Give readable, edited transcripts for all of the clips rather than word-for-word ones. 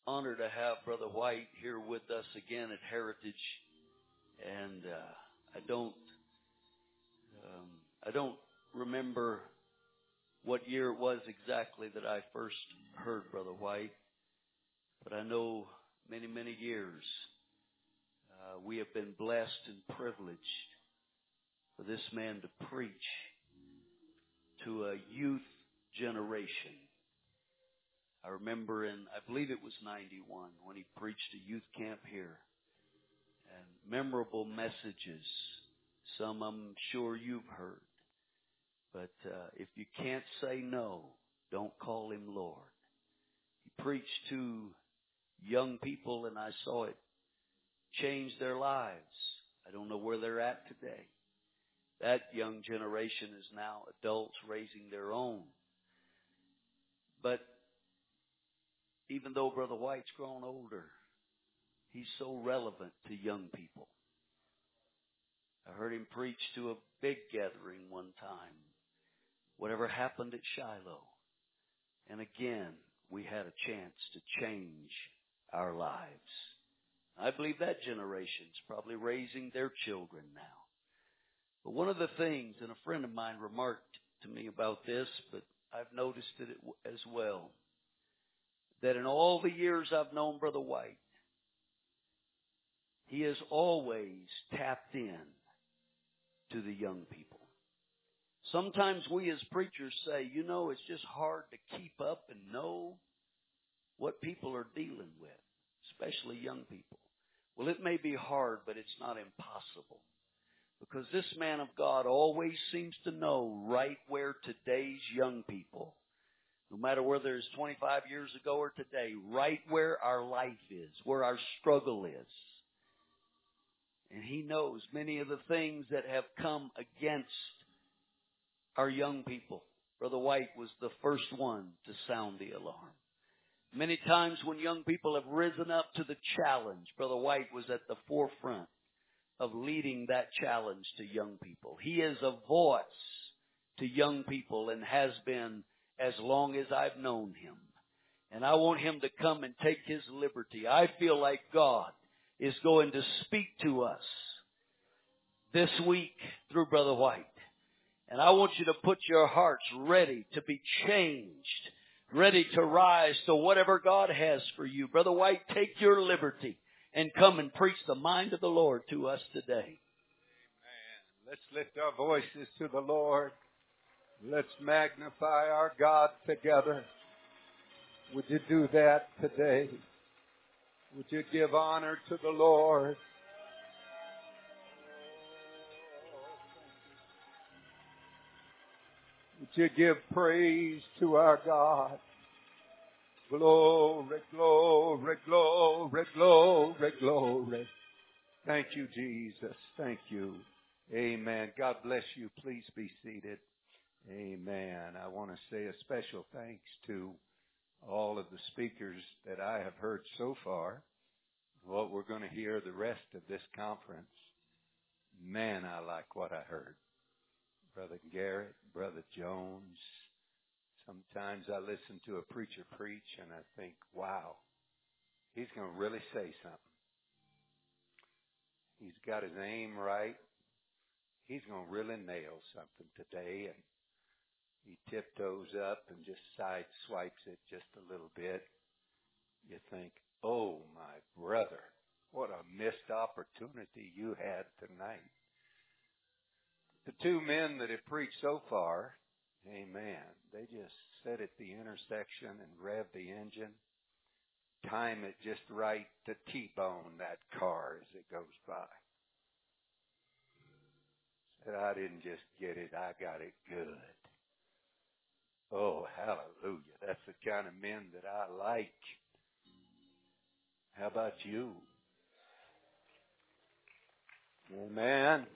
honor to have Brother White here with us again at Heritage, and I don't remember what year it was exactly that I first heard Brother White, but I know many, many years we have been blessed and privileged for this man to preach to a youth generation. I remember I believe it was 91, when he preached a youth camp here. And memorable messages, some I'm sure you've heard. But if you can't say no, don't call him Lord. He preached to young people, and I saw it change their lives. I don't know where they're at today. That young generation is now adults raising their own. But even though Brother White's grown older, he's so relevant to young people. I heard him preach to a big gathering one time. Whatever happened at Shiloh. And again, we had a chance to change our lives. I believe that generation's probably raising their children now. But one of the things, and a friend of mine remarked to me about this, but I've noticed it as well, that in all the years I've known Brother White, he has always tapped in to the young people. Sometimes we as preachers say, it's just hard to keep up and know what people are dealing with, especially young people. Well, it may be hard, but it's not impossible. Because this man of God always seems to know right where today's young people, no matter whether it's 25 years ago or today, right where our life is, where our struggle is. And he knows many of the things that have come against our young people. Brother White was the first one to sound the alarm. Many times when young people have risen up to the challenge, Brother White was at the forefront of leading that challenge to young people. He is a voice to young people and has been as long as I've known him. And I want him to come and take his liberty. I feel like God is going to speak to us this week through Brother White. And I want you to put your hearts ready to be changed, ready to rise to whatever God has for you. Brother White, take your liberty and come and preach the mind of the Lord to us today. Amen. Let's lift our voices to the Lord. Let's magnify our God together. Would you do that today? Would you give honor to the Lord? Would you give praise to our God? Glory, glory, glory, glory, glory. Thank you, Jesus. Thank you. Amen. God bless you. Please be seated. Amen. I want to say a special thanks to all of the speakers that I have heard so far. What we're going to hear the rest of this conference. Man, I like what I heard. Brother Garrett, Brother Jones. Sometimes I listen to a preacher preach and I think, wow, he's going to really say something. He's got his aim right. He's going to really nail something today. And he tiptoes up and just side swipes it just a little bit. You think, oh, my brother, what a missed opportunity you had tonight. The two men that have preached so far, amen, they just sit at the intersection and rev the engine, time it just right to T-bone that car as it goes by. Said, I didn't just get it, I got it good. Oh, hallelujah. That's the kind of men that I like. How about you? Amen.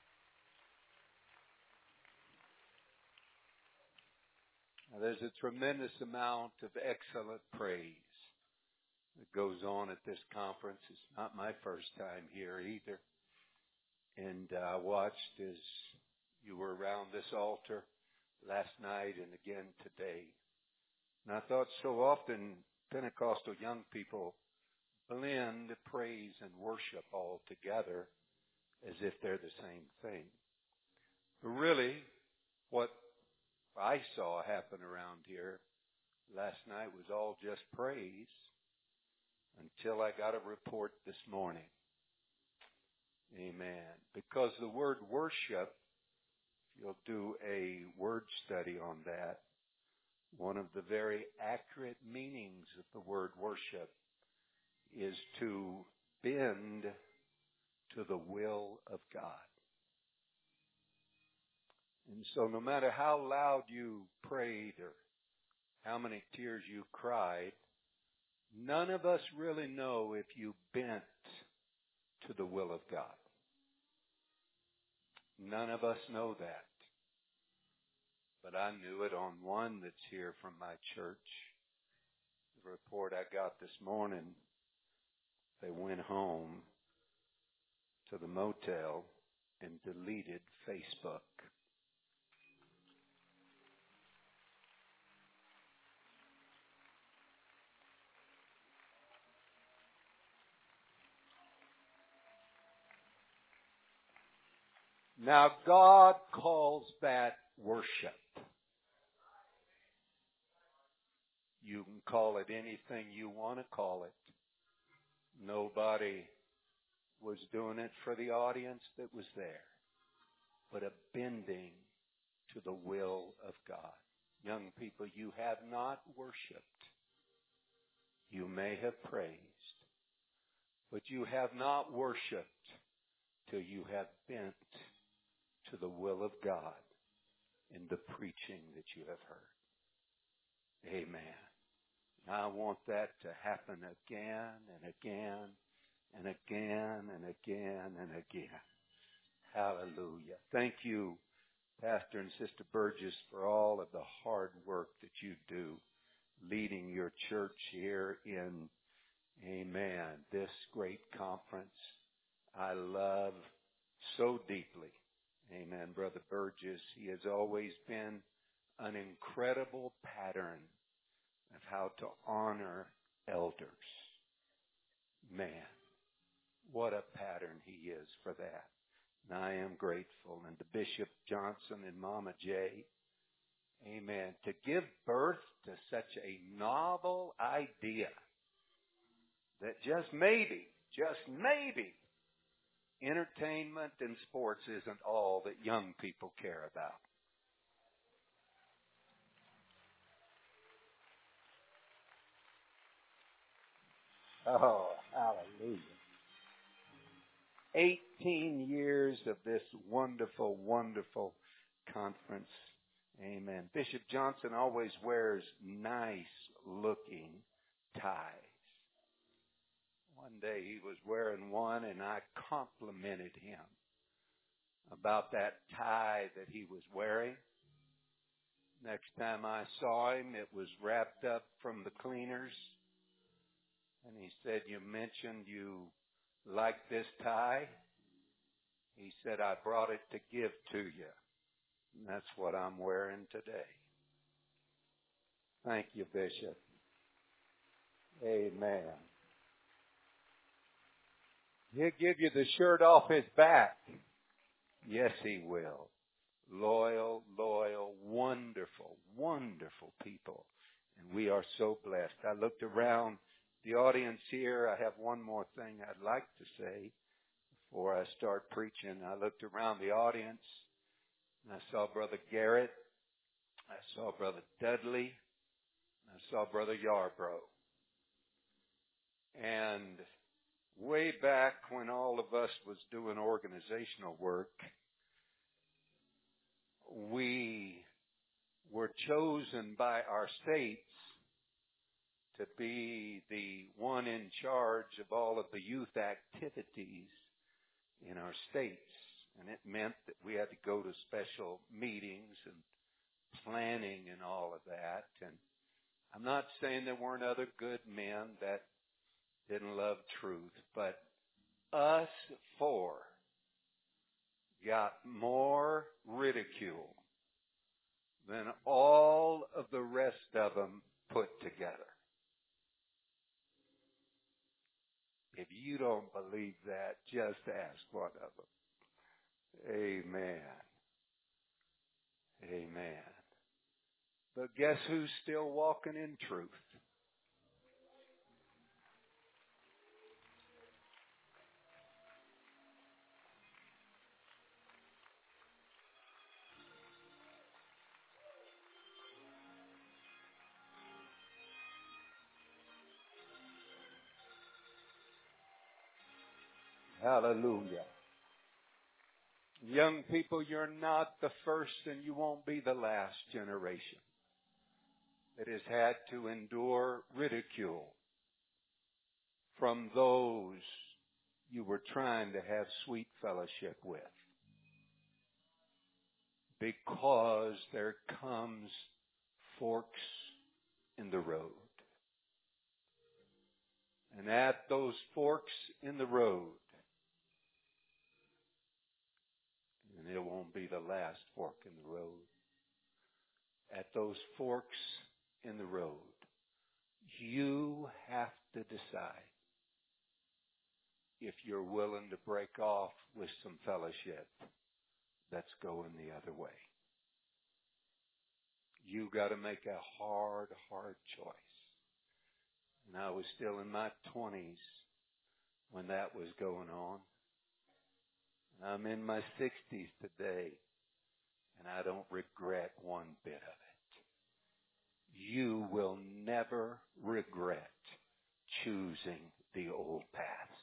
Now, there's a tremendous amount of excellent praise that goes on at this conference. It's not my first time here either. And I watched as you were around this altar last night and again today. And I thought so often Pentecostal young people blend praise and worship all together as if they're the same thing. But really, what I saw happen around here last night was all just praise until I got a report this morning. Amen. Because the word worship, if you'll do a word study on that, one of the very accurate meanings of the word worship is to bend to the will of God. And so no matter how loud you prayed or how many tears you cried, none of us really know if you bent to the will of God. None of us know that. But I knew it on one that's here from my church. The report I got this morning, they went home to the motel and deleted Facebook. Now, God calls that worship. You can call it anything you want to call it. Nobody was doing it for the audience that was there, but a bending to the will of God. Young people, you have not worshiped. You may have praised, but you have not worshiped till you have bent to the will of God in the preaching that you have heard. Amen. I want that to happen again and again and again and again and again. Hallelujah. Thank you, Pastor and Sister Burgess, for all of the hard work that you do leading your church here in, amen, this great conference. I love so deeply, amen, Brother Burgess. He has always been an incredible pattern of how to honor elders. Man, what a pattern he is for that. And I am grateful. And to Bishop Johnson and Mama J, amen, to give birth to such a novel idea that just maybe, entertainment and sports isn't all that young people care about. Oh, hallelujah. 18 years of this wonderful, wonderful conference. Amen. Bishop Johnson always wears nice-looking ties. One day he was wearing one, and I complimented him about that tie that he was wearing. Next time I saw him, it was wrapped up from the cleaners. And he said, "You mentioned you like this tie?" He said, "I brought it to give to you." And that's what I'm wearing today. Thank you, Bishop. Amen. He'll give you the shirt off his back. Yes, he will. Loyal, wonderful, wonderful people. And we are so blessed. I looked around the audience here. I have one more thing I'd like to say before I start preaching. I looked around the audience, and I saw Brother Garrett. I saw Brother Dudley. I saw Brother Yarbrough. And way back when all of us was doing organizational work, we were chosen by our states to be the one in charge of all of the youth activities in our states. And it meant that we had to go to special meetings and planning and all of that. And I'm not saying there weren't other good men that didn't love truth, but us four got more ridicule than all of the rest of them put together. If you don't believe that, just ask one of them. Amen. Amen. But guess who's still walking in truth? Hallelujah. Young people, you're not the first and you won't be the last generation that has had to endure ridicule from those you were trying to have sweet fellowship with. Because there comes forks in the road. And at those forks in the road, and it won't be the last fork in the road, at those forks in the road, you have to decide if you're willing to break off with some fellowship that's going the other way. You got to make a hard choice. And I was still in my 20s when that was going on. And I'm in my 60s today, and I don't regret one bit of it. You will never regret choosing the old paths.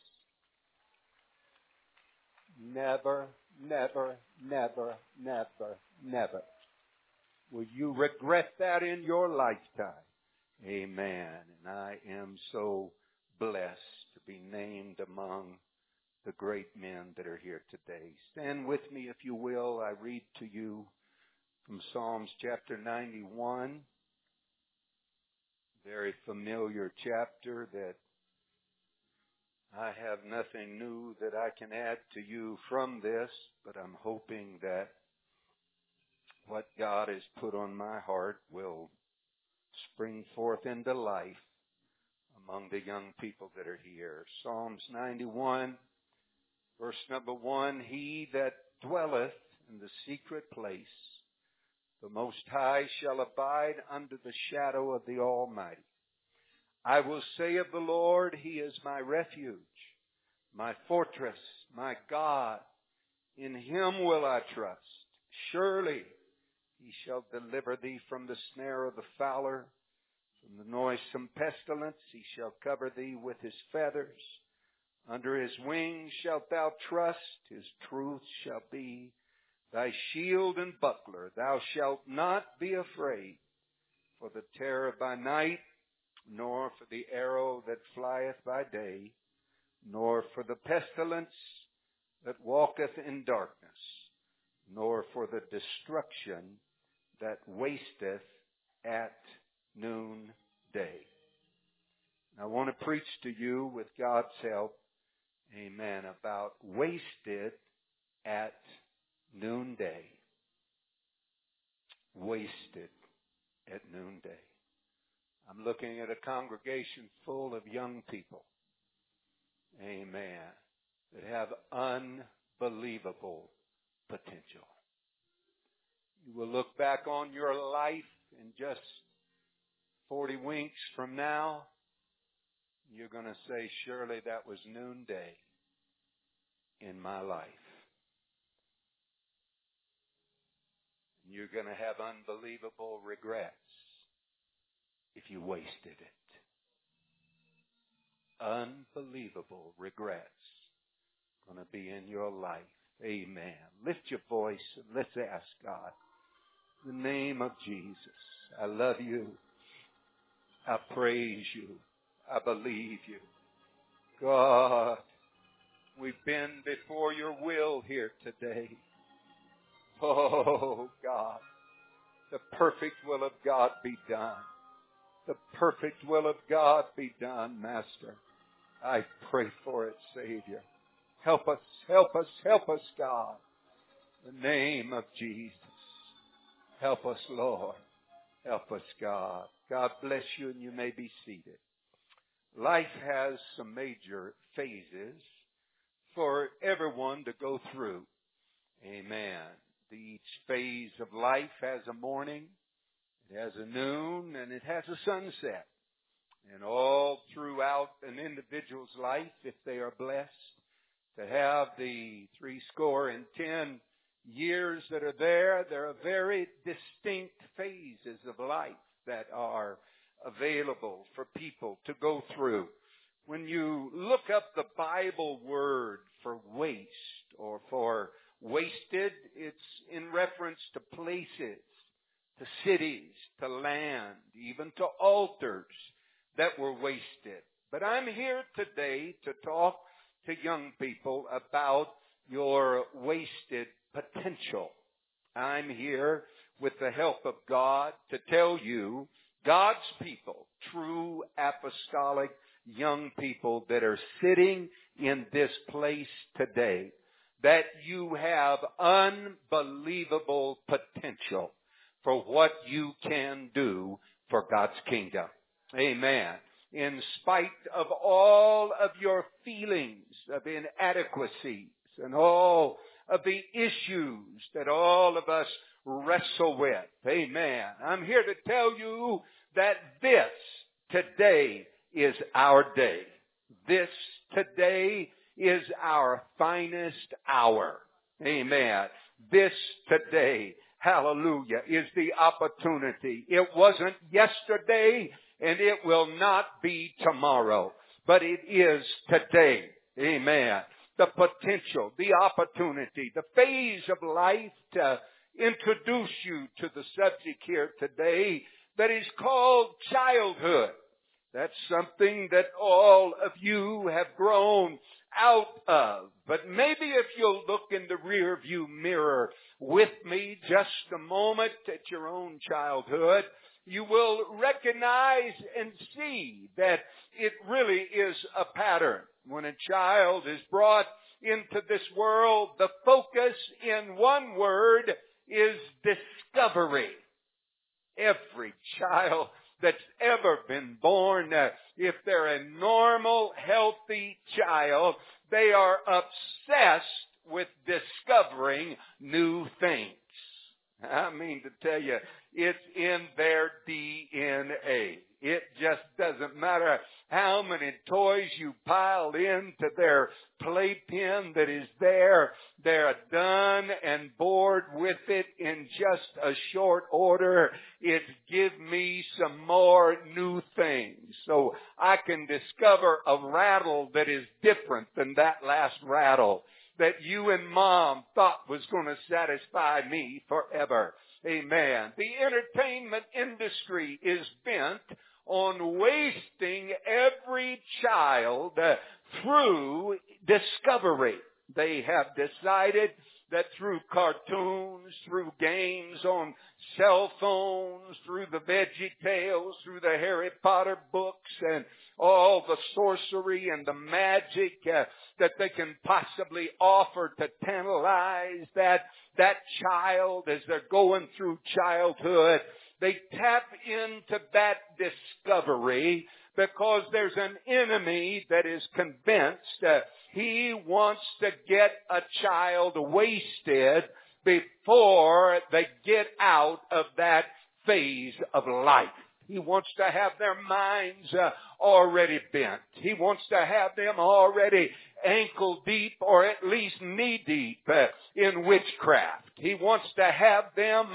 Never, never, never, never, never will you regret that in your lifetime. Amen. And I am so blessed to be named among the great men that are here today. Stand with me if you will. I read to you from Psalms chapter 91. Very familiar chapter that I have nothing new that I can add to you from this, but I'm hoping that what God has put on my heart will spring forth into life among the young people that are here. Psalms 91, verse number 1, He that dwelleth in the secret place, the Most High shall abide under the shadow of the Almighty. I will say of the Lord, He is my refuge, my fortress, my God. In Him will I trust. Surely He shall deliver thee from the snare of the fowler, from the noisome pestilence. He shall cover thee with His feathers. Under His wings shalt thou trust. His truth shall be thy shield and buckler. Thou shalt not be afraid for the terror by night, nor for the arrow that flieth by day, nor for the pestilence that walketh in darkness, nor for the destruction that wasteth at noonday. I want to preach to you with God's help, amen, about wasted at noonday. Wasted at noonday. I'm looking at a congregation full of young people, amen, that have unbelievable potential. You will look back on your life in just 40 winks from now. You're going to say, surely that was noonday in my life. You're going to have unbelievable regrets if you wasted it. Unbelievable regrets going to be in your life. Amen. Lift your voice and let's ask God. In the name of Jesus, I love you. I praise you. I believe you. God, we've been before your will here today. Oh, God, the perfect will of God be done. The perfect will of God be done, Master. I pray for it, Savior. Help us, help us, help us, God. In the name of Jesus. Help us, Lord. Help us, God. God bless you, and you may be seated. life has some major phases for everyone to go through. Amen. Each phase of life has a morning, it has a noon, and it has a sunset. And all throughout an individual's life, if they are blessed to have the 70 years that are there are very distinct phases of life that are available for people to go through. When you look up the Bible word for waste or for wasted, it's in reference to places, to cities, to land, even to altars that were wasted. But I'm here today to talk to young people about your wasted potential. I'm here with the help of God to tell you, God's people, true apostolic young people that are sitting in this place today, that you have unbelievable potential for what you can do for God's kingdom. Amen. In spite of all of your feelings of inadequacies and all of the issues that all of us wrestle with. Amen. I'm here to tell you that this today is our day. This today is our finest hour. Amen. This today, hallelujah, is the opportunity. It wasn't yesterday and it will not be tomorrow, but it is today. Amen. The potential, the opportunity, the phase of life to introduce you to the subject here today that is called childhood. That's something that all of you have grown out of. But maybe if you'll look in the rear view mirror with me just a moment at your own childhood, you will recognize and see that it really is a pattern. When a child is brought into this world, the focus in one word is discovery. Every child that's ever been born, if they're a normal, healthy child, they are obsessed with discovering new things. I mean to tell you, it's in their DNA. It just doesn't matter how many toys you pile into their playpen that is there. They're done and bored with it in just a short order. It's give me some more new things so I can discover a rattle that is different than that last rattle that you and Mom thought was going to satisfy me forever. Amen. The entertainment industry is bent on wasting every child through discovery. They have decided that through cartoons, through games on cell phones, through the VeggieTales, through the Harry Potter books, and all the sorcery and the magic that they can possibly offer to tantalize that child as they're going through childhood. They tap into that discovery because there's an enemy that is convinced he wants to get a child wasted before they get out of that phase of life. He wants to have their minds already bent. He wants to have them already ankle deep or at least knee deep in witchcraft. He wants to have them,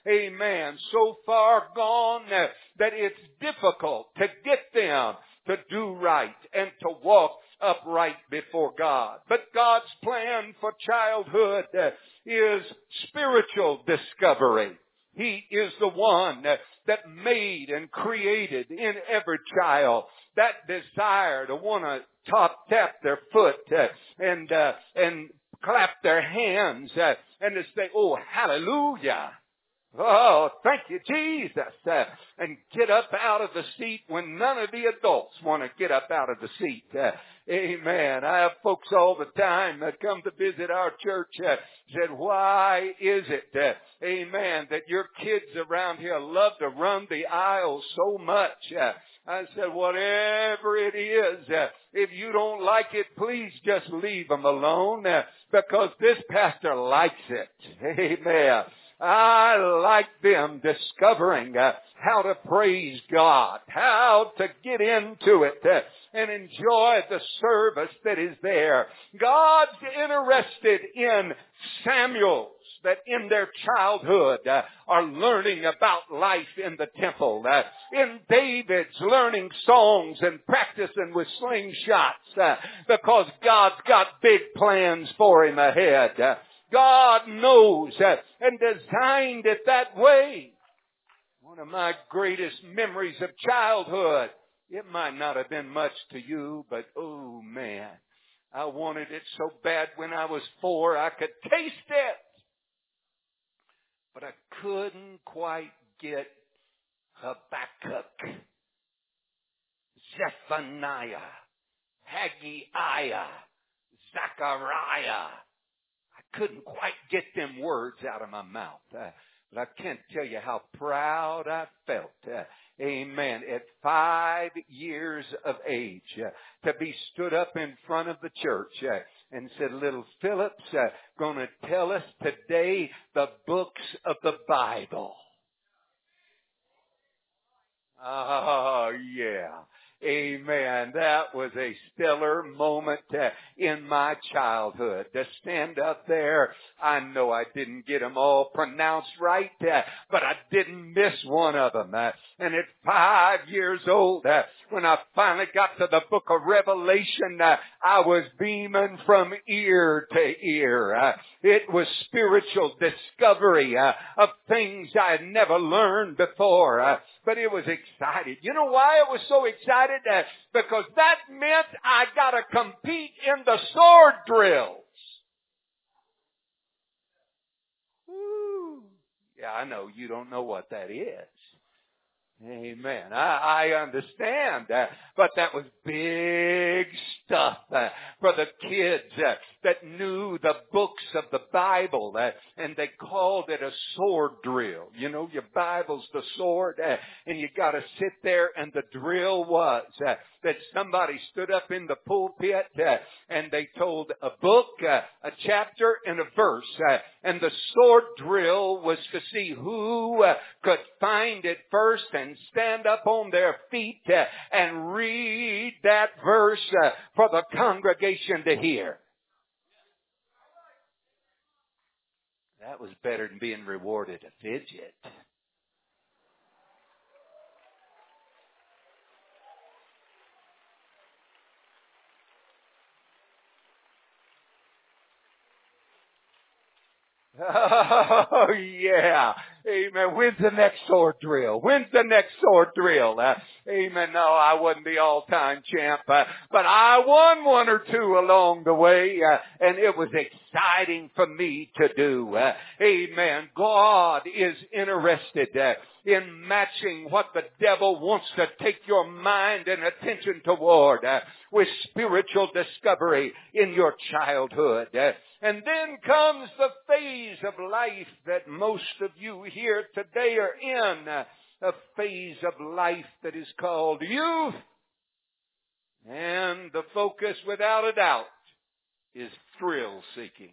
so far gone that it's difficult to get them to do right and to walk upright before God. But God's plan for childhood is spiritual discovery. He is the one that made and created in every child that desire to want to tap their foot and clap their hands and to say, "Oh, hallelujah. Oh, thank you, Jesus." And get up out of the seat when none of the adults want to get up out of the seat. Amen. I have folks all the time that come to visit our church said, "Why is it, amen, that your kids around here love to run the aisles so much?" I said, whatever it is, if you don't like it, please just leave them alone because this pastor likes it. Amen. I like them discovering how to praise God, how to get into it and enjoy the service that is there. God's interested in Samuels that in their childhood are learning about life in the temple. In David's learning songs and practicing with slingshots because God's got big plans for him ahead. God knows and designed it that way. One of my greatest memories of childhood, it might not have been much to you, but oh man, I wanted it so bad when I was 4 I could taste it. But I couldn't quite get Habakkuk, Zephaniah, Haggai, Zechariah. I couldn't quite get them words out of my mouth. But I can't tell you how proud I felt. Amen. At 5 years of age, to be stood up in front of the church and said, little Philip's going to tell us today the books of the Bible. Oh, yeah. Amen. That was a stellar moment in my childhood. To stand up there, I know I didn't get them all pronounced right, but I didn't miss one of them. And at 5 years old, when I finally got to the book of Revelation, I was beaming from ear to ear. It was spiritual discovery of things I had never learned before. But it was exciting. You know why it was so exciting? Because that meant I got to compete in the sword drills. Woo. Yeah, I know you don't know what that is. Amen. I understand that. But that was big stuff for the kids that knew the books of the Bible. And they called it a sword drill. You know, your Bible's the sword. And you got to sit there. And the drill was that somebody stood up in the pulpit and they told a book, a chapter, and a verse. And the sword drill was to see who could find it first and stand up on their feet and read that verse for the congregation to hear. That was better than being rewarded a fidget. Oh, yeah. Amen. When's the next sword drill? When's the next sword drill? Amen. No, I wasn't the all-time champ, but I won one or two along the way, and it was exciting for me to do. Amen. God is interested in matching what the devil wants to take your mind and attention toward with spiritual discovery in your childhood. And then comes the phase of life that most of you here today are in, a phase of life that is called youth. And the focus, without a doubt, is thrill seeking.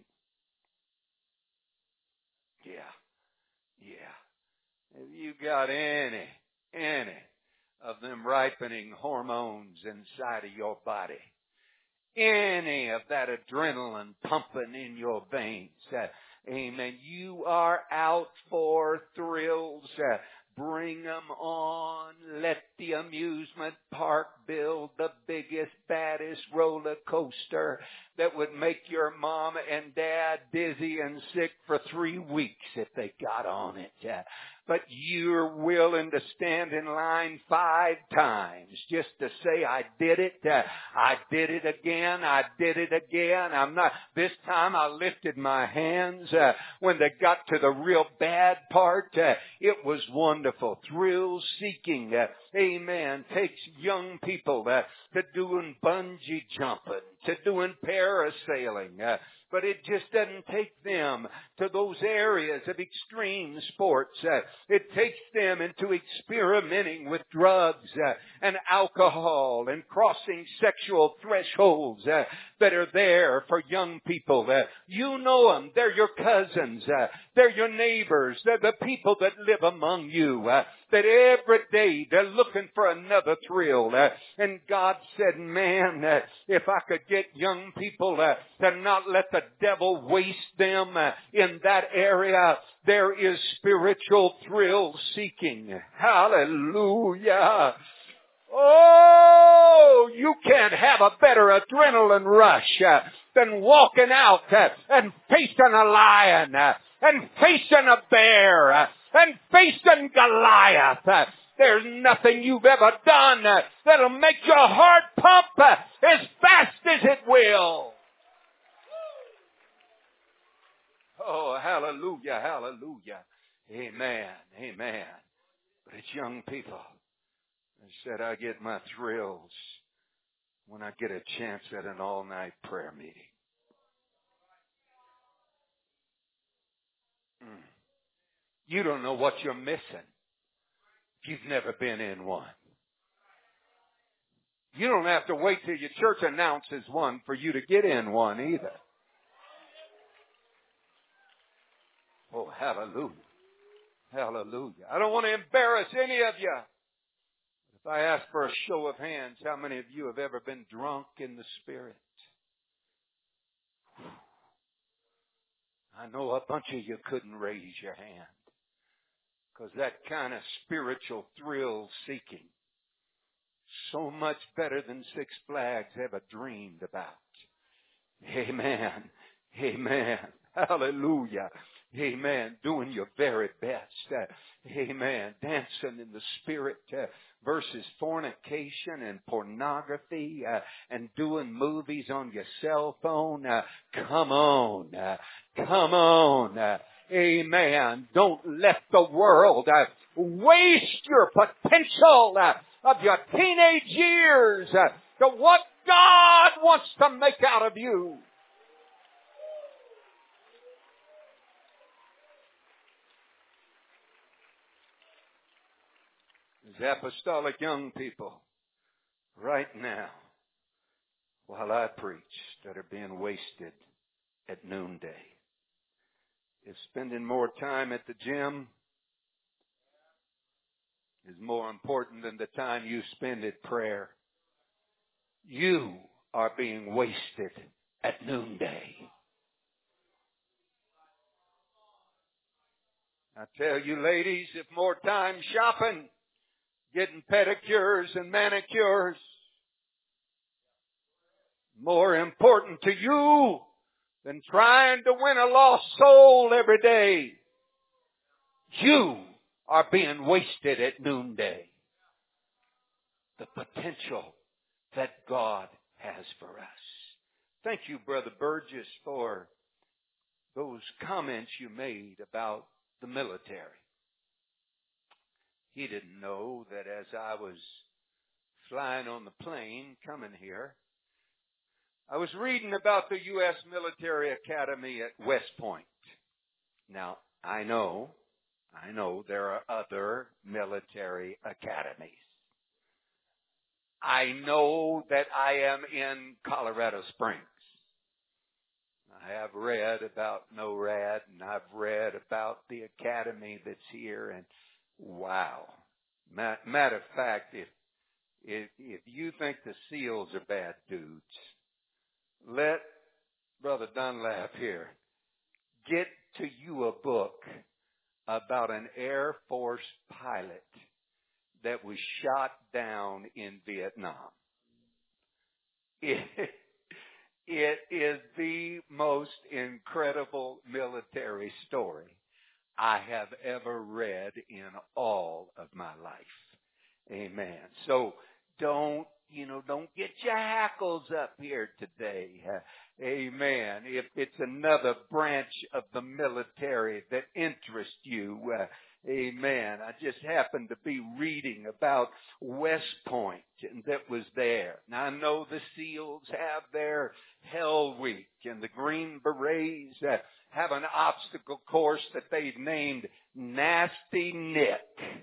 Yeah. Have you got any of them ripening hormones inside of your body? Any of that adrenaline pumping in your veins? Amen. You are out for thrills. Bring them on. Let the amusement park build the biggest, baddest roller coaster that would make your mom and dad dizzy and sick for 3 weeks if they got on it. But you're willing to stand in line 5 times just to say, I did it. I did it again. I did it again. This time I lifted my hands. When they got to the real bad part, it was wonderful. Thrill seeking, amen, takes young people to doing bungee jumping, to doing parasailing. But it just doesn't take them to those areas of extreme sports. It takes them into experimenting with drugs and alcohol and crossing sexual thresholds that are there for young people. You know them. They're your cousins. They're your neighbors. They're the people that live among you. That every day they're looking for another thrill. And God said, man, if I could get young people to not let the devil waste them in that area, there is spiritual thrill seeking. Hallelujah. Oh, you can't have a better adrenaline rush than walking out and facing a lion and facing a bear and facing Goliath. There's nothing you've ever done that'll make your heart pump as fast as it will. Oh, hallelujah, hallelujah. Amen, amen. But it's young people. I said I get my thrills when I get a chance at an all-night prayer meeting. You don't know what you're missing if you've never been in one. You don't have to wait till your church announces one for you to get in one either. Oh, hallelujah. Hallelujah. I don't want to embarrass any of you. If I ask for a show of hands, how many of you have ever been drunk in the Spirit? I know a bunch of you couldn't raise your hand. Because that kind of spiritual thrill seeking, so much better than Six Flags ever dreamed about. Amen. Amen. Hallelujah. Amen. Doing your very best. Amen. Dancing in the Spirit versus fornication and pornography and doing movies on your cell phone. Come on. Come on. Amen. Don't let the world waste your potential of your teenage years to what God wants to make out of you. There's apostolic young people right now, while I preach, that are being wasted at noonday. If spending more time at the gym is more important than the time you spend at prayer, you are being wasted at noonday. I tell you, ladies, if more time shopping, getting pedicures and manicures, more important to you than trying to win a lost soul every day, you are being wasted at noonday. The potential that God has for us. Thank you, Brother Burgess, for those comments you made about the military. He didn't know that as I was flying on the plane coming here, I was reading about the U.S. Military Academy at West Point. Now, I know there are other military academies. I know that I am in Colorado Springs. I have read about NORAD, and I've read about the academy that's here, and wow. Matter of fact, if you think the SEALs are bad dudes, let Brother Dunlap here get to you a book about an Air Force pilot that was shot down in Vietnam. It is the most incredible military story I have ever read in all of my life. Amen. So don't get your hackles up here today. Amen. If it's another branch of the military that interests you, Amen. I just happened to be reading about West Point and that was there. Now I know the SEALs have their Hell Week and the Green Berets have an obstacle course that they've named Nasty Nick.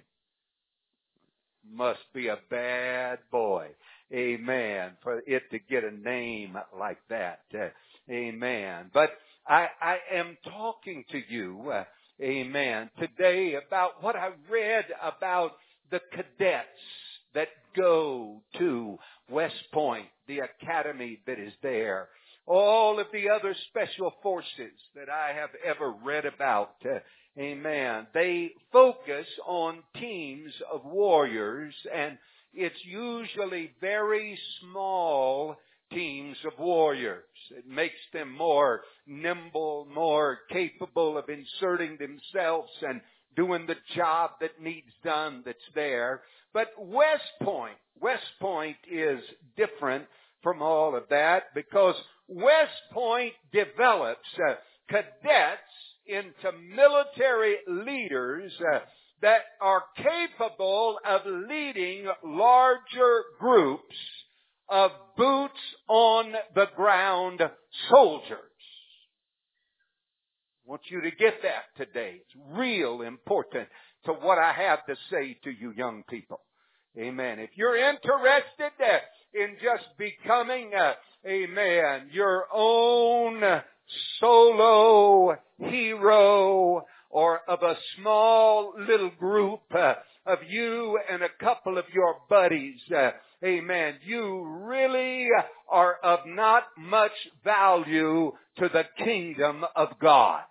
Must be a bad boy. Amen. For it to get a name like that. Amen. But I am talking to you, amen, today about what I read about the cadets that go to West Point, the academy that is there. All of the other special forces that I have ever read about, amen, they focus on teams of warriors, and it's usually very small teams of warriors. It makes them more nimble, more capable of inserting themselves and doing the job that needs done that's there. But West Point is different from all of that because West Point develops cadets into military leaders that are capable of leading larger groups of boots on the ground soldiers. I want you to get that today. It's real important to what I have to say to you young people. Amen. If you're interested in just becoming, amen, your own solo hero or of a small little group of you and a couple of your buddies, amen, you really are of not much value to the kingdom of God.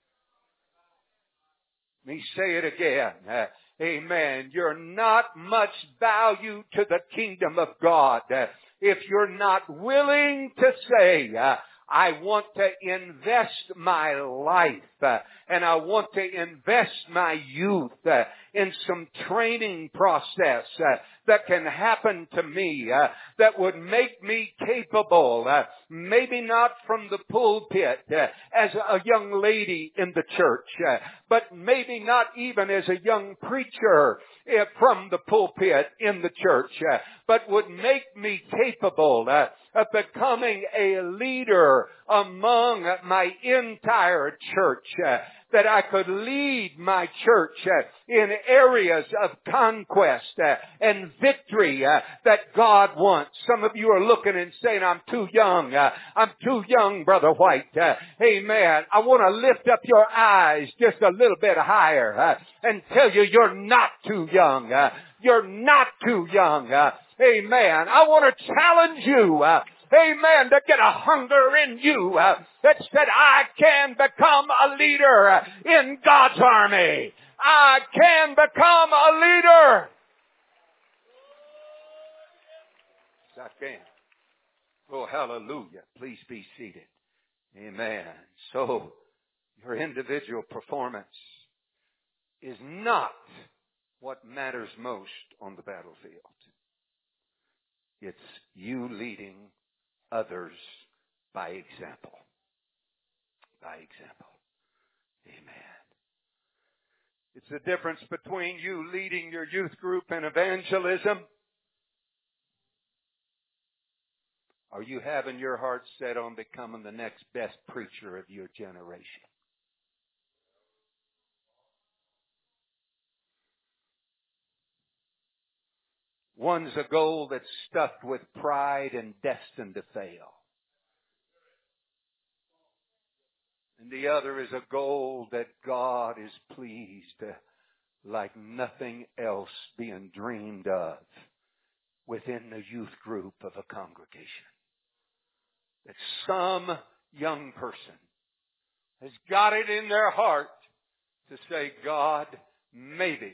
Let me say it again. Amen. You're not much value to the kingdom of God if you're not willing to say, I want to invest my life and I want to invest my youth in some training process that can happen to me that would make me capable, maybe not from the pulpit as a young lady in the church, but maybe not even as a young preacher from the pulpit in the church, but would make me capable of becoming a leader among my entire church, that I could lead my church in areas of conquest and victory that God wants. Some of you are looking and saying, I'm too young. I'm too young, Brother White. Amen. I want to lift up your eyes just a little bit higher and tell you you're not too young. You're not too young. Amen. I want to challenge you. Amen, to get a hunger in you that said, I can become a leader in God's army. I can become a leader. Yes, I can. Oh, hallelujah. Please be seated. Amen. So, your individual performance is not what matters most on the battlefield. It's you leading others by example. By example. Amen. It's the difference between you leading your youth group in evangelism. Are you having your heart set on becoming the next best preacher of your generation? One's a goal that's stuffed with pride and destined to fail. And the other is a goal that God is pleased, like nothing else being dreamed of within the youth group of a congregation. That some young person has got it in their heart to say, God, maybe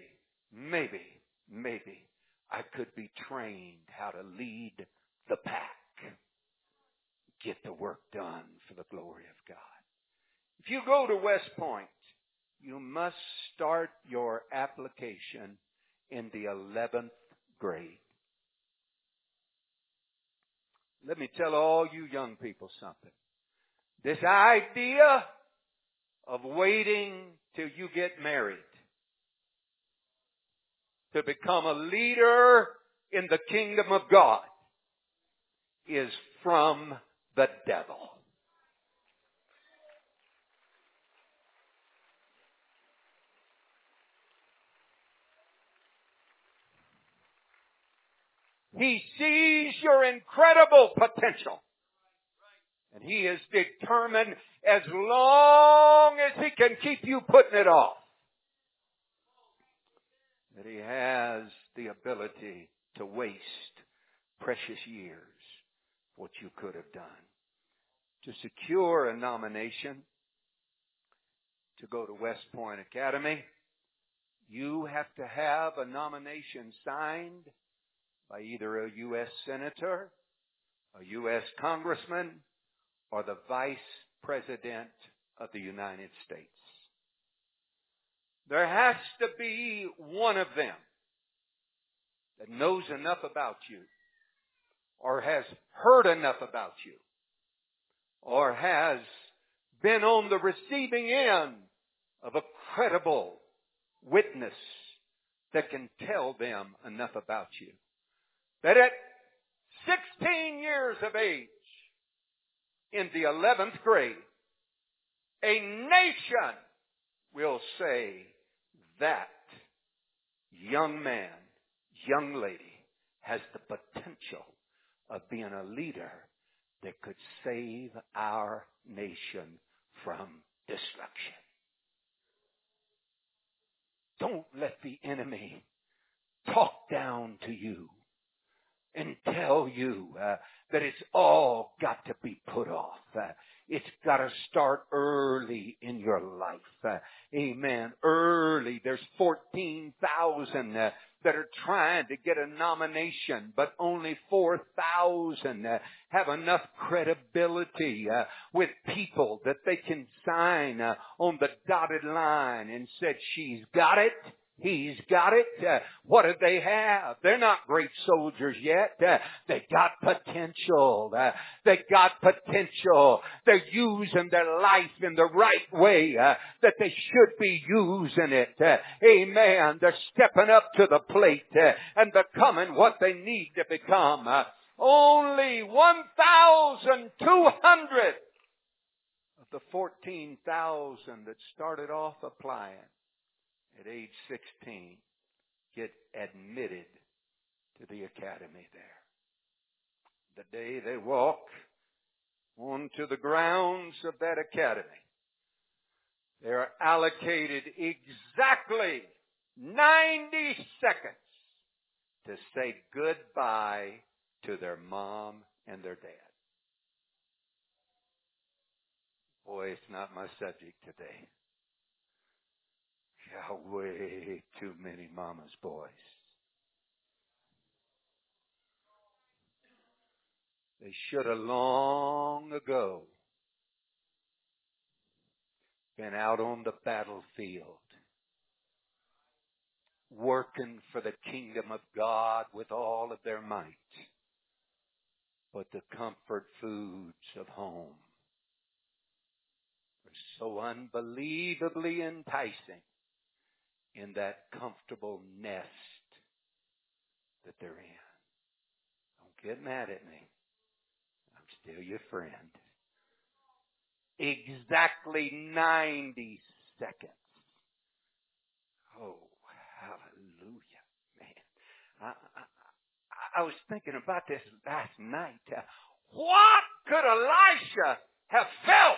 I could be trained how to lead the pack. Get the work done for the glory of God. If you go to West Point, you must start your application in the 11th grade. Let me tell all you young people something. This idea of waiting till you get married to become a leader in the kingdom of God is from the devil. He sees your incredible potential. And he is determined as long as he can keep you putting it off, that he has the ability to waste precious years, what you could have done. To secure a nomination to go to West Point Academy, you have to have a nomination signed by either a U.S. Senator, a U.S. Congressman, or the Vice President of the United States. There has to be one of them that knows enough about you, or has heard enough about you, or has been on the receiving end of a credible witness that can tell them enough about you. That at 16 years of age, in the 11th grade, a nation will say that young man, young lady has the potential of being a leader that could save our nation from destruction. Don't let the enemy talk down to you and tell you that it's all got to be put off. It's got to start early in your life. Amen. Early. There's 14,000 that are trying to get a nomination, but only 4,000 have enough credibility with people that they can sign on the dotted line and said, she's got it. He's got it. What do they have? They're not great soldiers yet. They got potential. They got potential. They're using their life in the right way that they should be using it. Amen. They're stepping up to the plate and becoming what they need to become. Only 1,200 of the 14,000 that started off applying at age 16 get admitted to the academy there. The day they walk onto the grounds of that academy, they are allocated exactly 90 seconds to say goodbye to their mom and their dad. Boy, it's not my subject today. Way too many mama's boys. They should have long ago been out on the battlefield, working for the kingdom of God with all of their might. But the comfort foods of home are so unbelievably enticing in that comfortable nest that they're in. Don't get mad at me. I'm still your friend. Exactly 90 seconds. Oh, hallelujah, man. I was thinking about this last night. What could Elisha have felt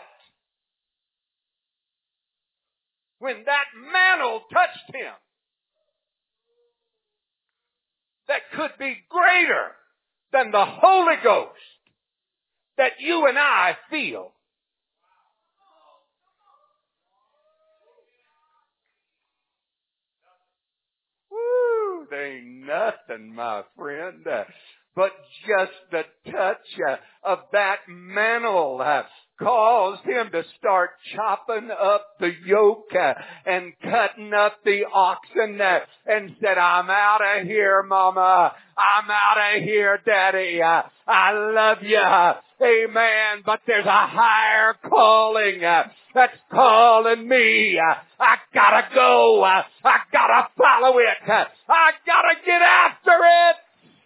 when that mantle touched him that could be greater than the Holy Ghost that you and I feel? Woo, there ain't nothing, my friend, but just the touch of that mantle caused him to start chopping up the yoke and cutting up the oxen and said, I'm out of here, Mama. I'm out of here, Daddy. I love you. Amen. But there's a higher calling that's calling me. I gotta go. I gotta follow it. I gotta get after it.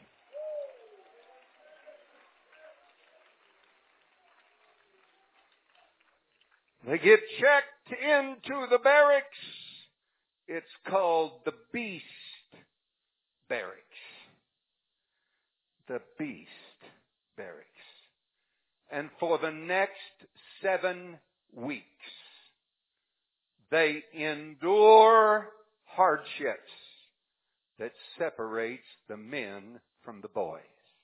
They get checked into the barracks. It's called the Beast Barracks. The Beast Barracks. And for the next 7 weeks, they endure hardships that separates the men from the boys.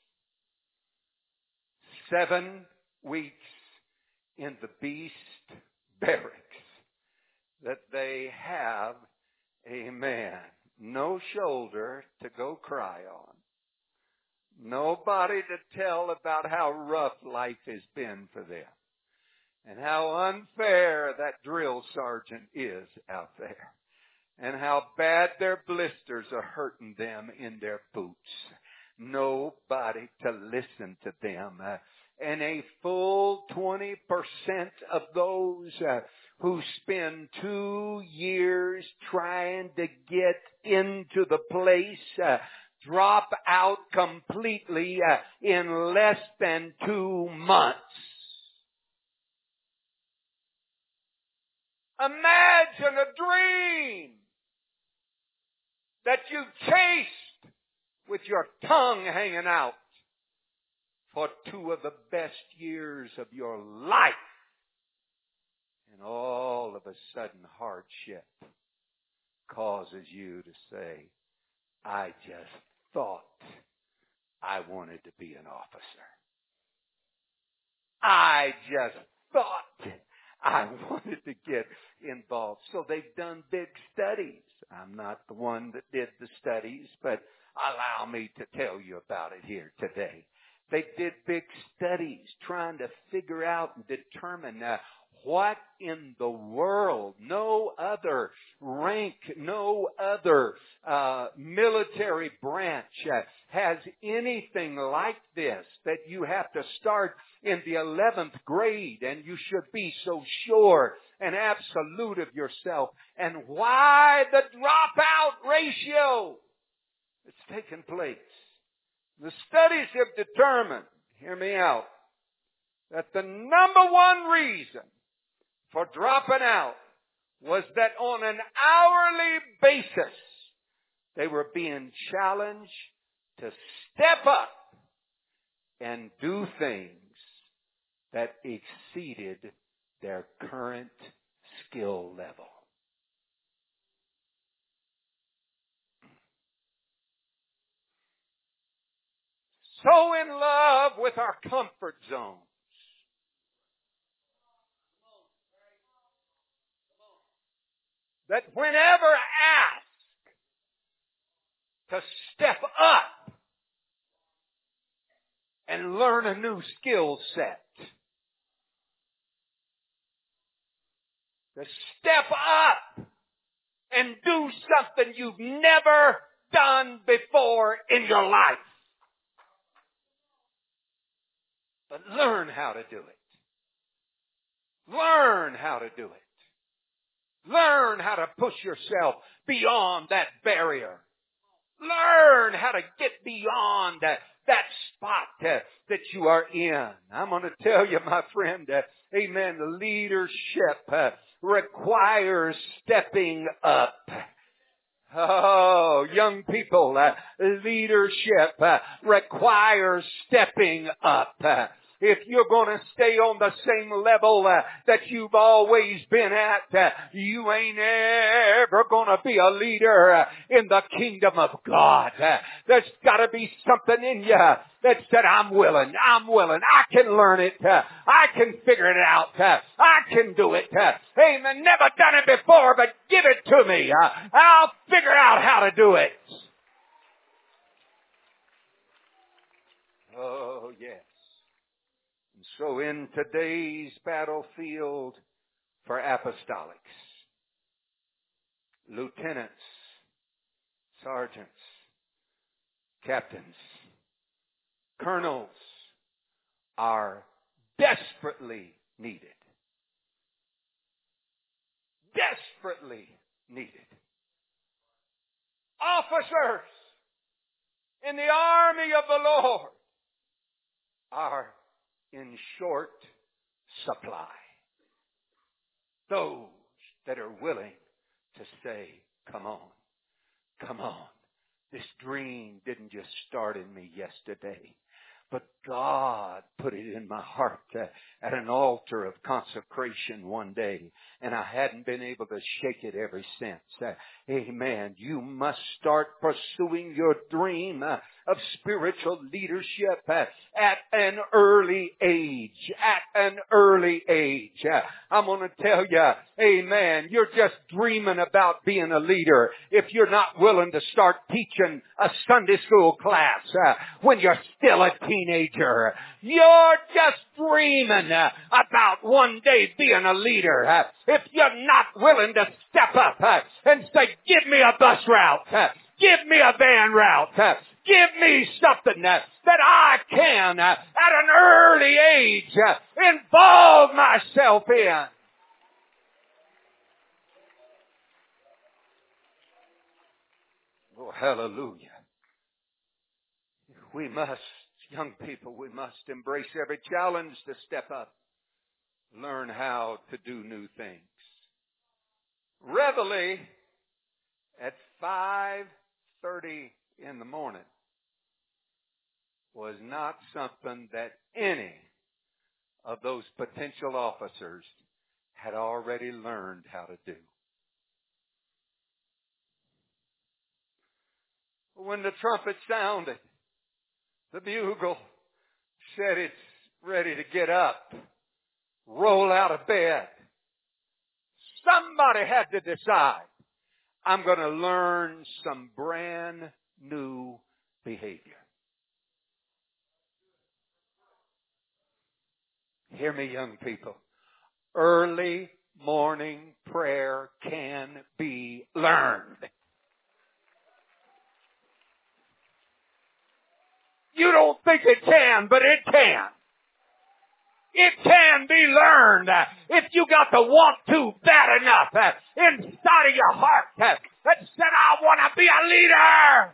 7 weeks in the Beast Barracks that they have, amen, no shoulder to go cry on. Nobody to tell about how rough life has been for them and how unfair that drill sergeant is out there and how bad their blisters are hurting them in their boots. Nobody to listen to them. And a full 20% of those who spend 2 years trying to get into the place drop out completely in less than 2 months. Imagine a dream that you chased with your tongue hanging out for 2 of the best years of your life. And all of a sudden hardship causes you to say, I just thought I wanted to be an officer. I just thought I wanted to get involved. So they've done big studies. I'm not the one that did the studies, but allow me to tell you about it here today. They did big studies trying to figure out and determine what in the world, no other rank, no other military branch has anything like this, that you have to start in the 11th grade and you should be so sure and absolute of yourself. And why the dropout ratio that's taken place. The studies have determined, hear me out, that the number one reason for dropping out was that on an hourly basis, they were being challenged to step up and do things that exceeded their current skill level. So in love with our comfort zones that whenever asked to step up and learn a new skill set, to step up and do something you've never done before in your life. But learn how to do it. Learn how to do it. Learn how to push yourself beyond that barrier. Learn how to get beyond that spot that you are in. I'm going to tell you, my friend, amen, leadership requires stepping up. Oh, young people, leadership requires stepping up. If you're going to stay on the same level that you've always been at, you ain't ever going to be a leader in the kingdom of God. There's got to be something in you that said, I'm willing, I can learn it, I can figure it out, I can do it. Amen. Never done it before, but give it to me. I'll figure out how to do it. Oh, yes. So in today's battlefield for apostolics, lieutenants, sergeants, captains, colonels are desperately needed. Desperately needed. Officers in the army of the Lord are in short supply. Those that are willing to say, come on, come on. This dream didn't just start in me yesterday, but God put it in my heart at an altar of consecration one day, and I hadn't been able to shake it ever since. Amen. You must start pursuing your dream of spiritual leadership at an early age. At an early age. I'm going to tell you, amen, you're just dreaming about being a leader if you're not willing to start teaching a Sunday school class when you're still a teenager. You're just dreaming about one day being a leader if you're not willing to step up and say, give me a bus route, give me a van route, give me something that I can, at an early age, involve myself in. Oh, hallelujah. We must, young people, we must embrace every challenge to step up, learn how to do new things. Reveille at 5:30 in the morning was not something that any of those potential officers had already learned how to do. When the trumpet sounded, the bugle said it's ready to get up, roll out of bed. Somebody had to decide, I'm going to learn some brand new behavior. Hear me, young people. Early morning prayer can be learned. You don't think it can, but it can. It can be learned if you got the want to bad enough inside of your heart that said, I want to be a leader.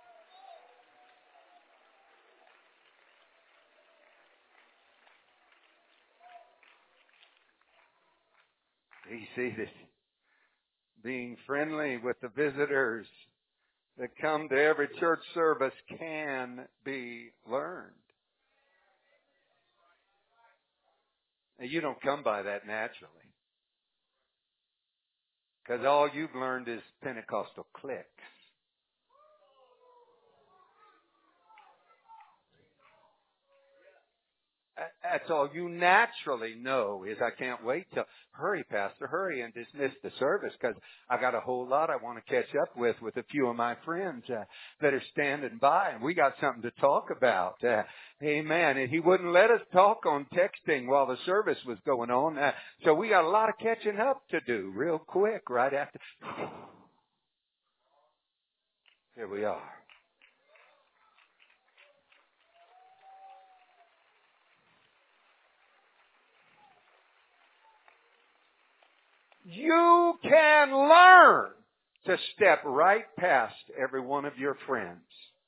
Be seated. Being friendly with the visitors that come to every church service can be learned. And you don't come by that naturally. Because all you've learned is Pentecostal clicks. That's all you naturally know is I can't wait till, hurry, Pastor, hurry and dismiss the service because I got a whole lot I want to catch up with a few of my friends that are standing by, and we got something to talk about. Amen. And he wouldn't let us talk on texting while the service was going on, so we got a lot of catching up to do real quick right after. Here we are. You can learn to step right past every one of your friends.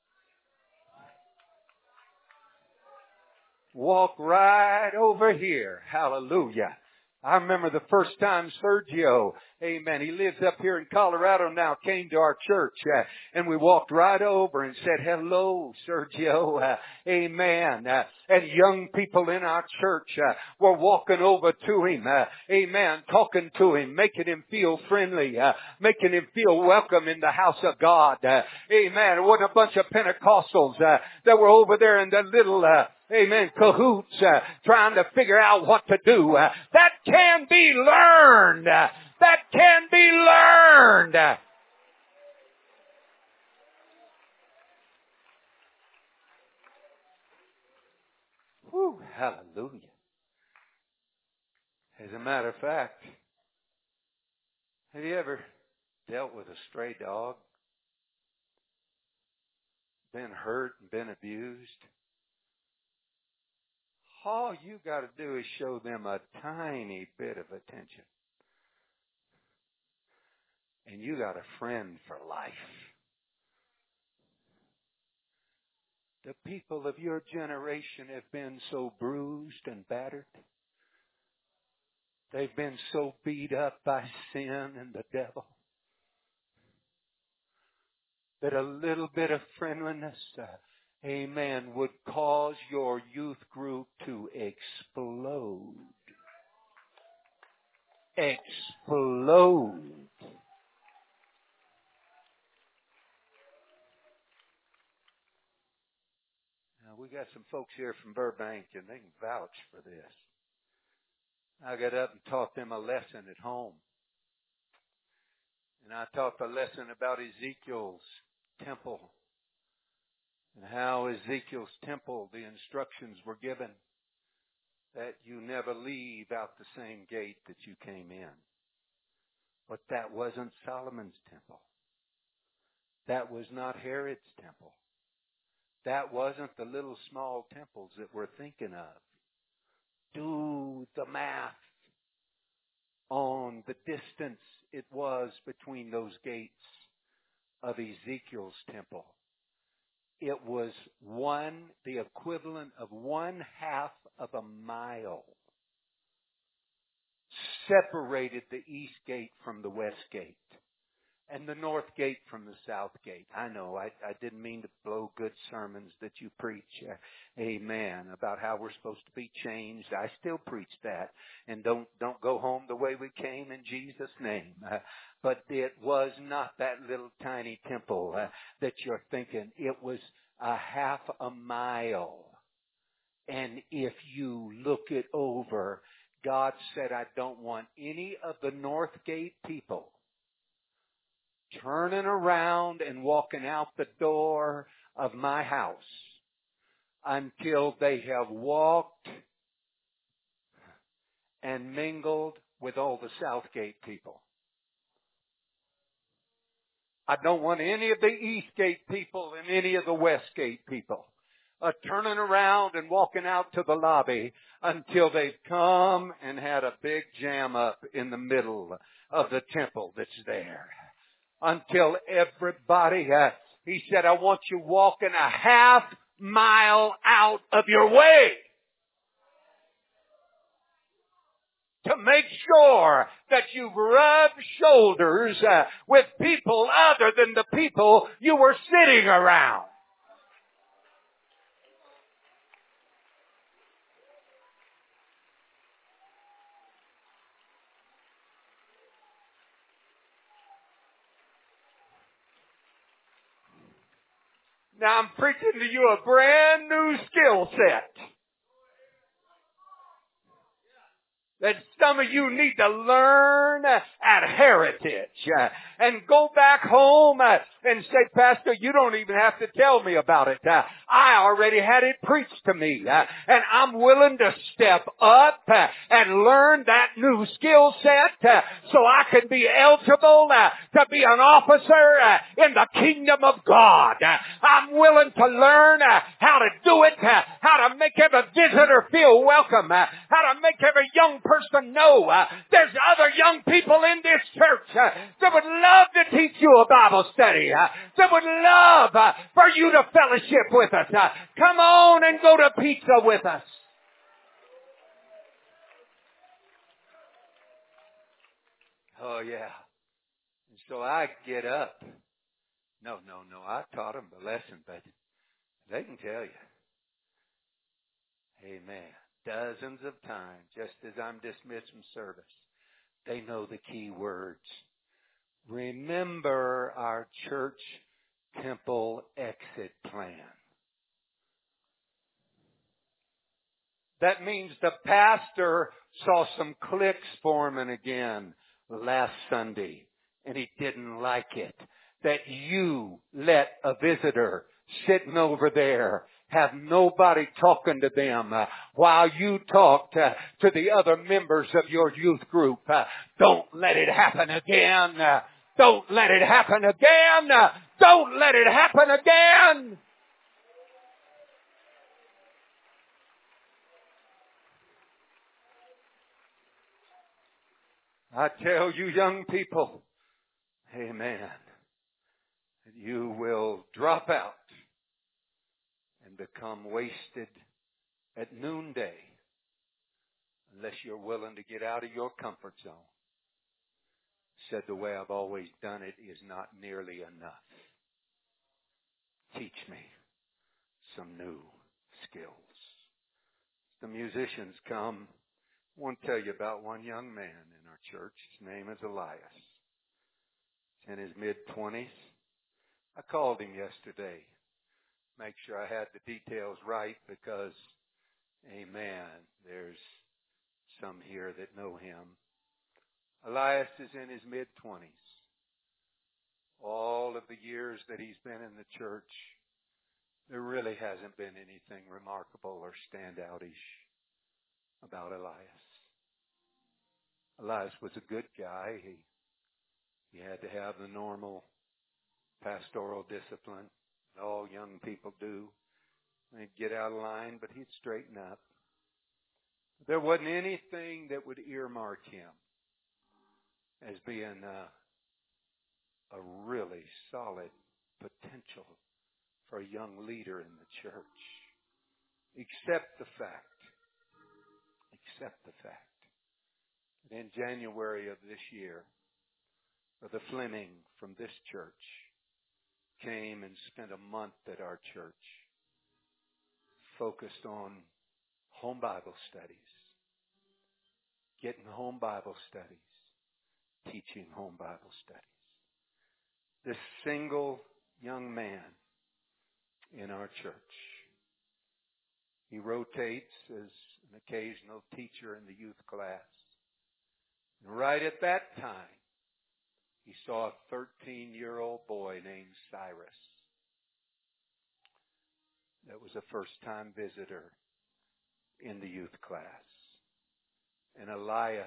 Walk right over here. Hallelujah. I remember the first time Sergio, amen, he lives up here in Colorado now, came to our church, and we walked right over and said, hello, Sergio, amen. And young people in our church were walking over to him, amen, talking to him, making him feel friendly, making him feel welcome in the house of God, amen. It wasn't a bunch of Pentecostals that were over there in the little amen, cahoots, trying to figure out what to do. That can be learned. That can be learned. Whew, hallelujah. As a matter of fact, have you ever dealt with a stray dog? Been hurt and been abused? All you got to do is show them a tiny bit of attention. And you got a friend for life. The people of your generation have been so bruised and battered. They've been so beat up by sin and the devil that a little bit of friendliness, amen, would cause your youth group to explode. Explode. Now, we got some folks here from Burbank, and they can vouch for this. I got up and taught them a lesson at home. And I taught the lesson about Ezekiel's temple and how Ezekiel's temple, the instructions were given that you never leave out the same gate that you came in. But that wasn't Solomon's temple. That was not Herod's temple. That wasn't the little small temples that we're thinking of. Do the math on the distance it was between those gates of Ezekiel's temple. It was the equivalent of 1/2 of a mile separated the east gate from the west gate and the north gate from the south gate. I know, I didn't mean to blow good sermons that you preach, amen, about how we're supposed to be changed. I still preach that. And don't go home the way we came in Jesus' name. But it was not that little tiny temple that you're thinking. It was 1/2 a mile. And if you look it over, God said, I don't want any of the North Gate people turning around and walking out the door of my house until they have walked and mingled with all the Southgate people. I don't want any of the Eastgate people and any of the Westgate people turning around and walking out to the lobby until they've come and had a big jam up in the middle of the temple that's there. Until everybody, he said, I want you walking 1/2 mile out of your way to make sure that you've rubbed shoulders with people other than the people you were sitting around. Now I'm preaching to you a brand new skill set that some of you need to learn at Heritage and go back home and say, Pastor, you don't even have to tell me about it. I already had it preached to me, and I'm willing to step up and learn that new skill set so I can be eligible to be an officer in the kingdom of God. I'm willing to learn how to do it, how to make every visitor feel welcome, how to make every young person know there's other young people in this church that would love to teach you a Bible study, that would love for you to fellowship with us. Come on and go to pizza with us. Oh, yeah. And so I get up. No. I taught them the lesson, but they can tell you. Amen. Dozens of times, just as I'm dismissed from service, they know the key words. Remember our church temple exit plan. That means the pastor saw some cliques forming again last Sunday, and he didn't like it. That you let a visitor sitting over there have nobody talking to them while you talk to the other members of your youth group. Don't let it happen again. Don't let it happen again. Don't let it happen again. I tell you young people, amen, that you will drop out and become wasted at noonday unless you're willing to get out of your comfort zone. Said the way I've always done it is not nearly enough. Teach me some new skills. The musicians come. I want to tell you about one young man in our church. His name is Elias. He's in his mid-20s. I called him yesterday. Make sure I had the details right because, amen, there's some here that know him. Elias is in his mid-20s. All of the years that he's been in the church, there really hasn't been anything remarkable or standoutish about Elias. Elias was a good guy. He had to have the normal pastoral discipline that all young people do. They'd get out of line, but he'd straighten up. There wasn't anything that would earmark him as being a really solid potential for a young leader in the church. Except the fact that in January of this year, Brother Fleming from this church came and spent a month at our church focused on home Bible studies, getting home Bible studies, teaching home Bible studies. This single young man in our church, he rotates as an occasional teacher in the youth class. And right at that time, he saw a 13-year-old boy named Cyrus that was a first-time visitor in the youth class. And Elias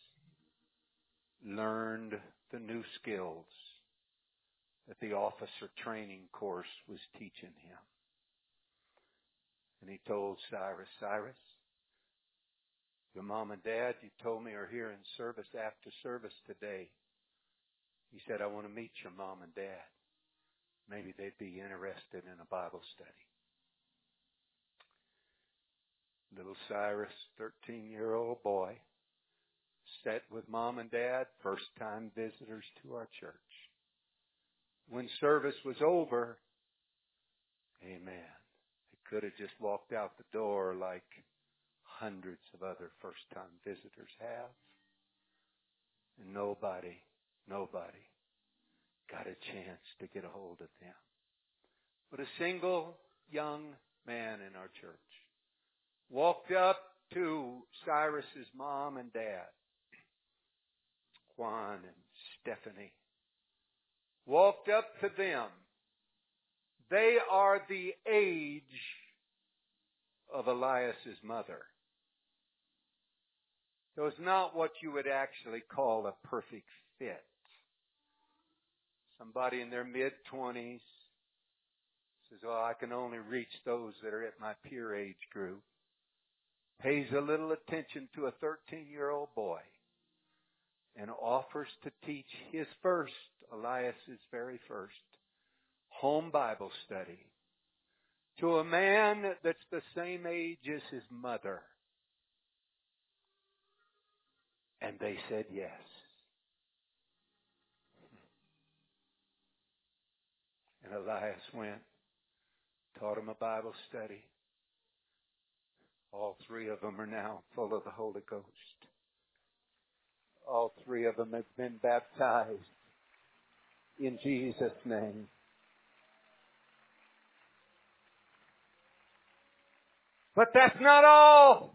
learned the new skills that the officer training course was teaching him. And he told Cyrus, Cyrus, your mom and dad, you told me, are here in service after service today. He said, I want to meet your mom and dad. Maybe they'd be interested in a Bible study. Little Cyrus, 13-year-old boy, sat with mom and dad, first-time visitors to our church. When service was over, amen, they could have just walked out the door like hundreds of other first-time visitors have. And nobody got a chance to get a hold of them. But a single young man in our church walked up to Cyrus's mom and dad, Juan and Stephanie. Walked up to them. They are the age of Elias's mother. So it's not what you would actually call a perfect fit. Somebody in their mid-20s says, oh, I can only reach those that are at my peer age group. Pays a little attention to a 13-year-old boy and offers to teach his first, Elias's very first, home Bible study to a man that's the same age as his mother. And they said yes. And Elias went, taught him a Bible study. All three of them are now full of the Holy Ghost. All three of them have been baptized in Jesus' name. But that's not all.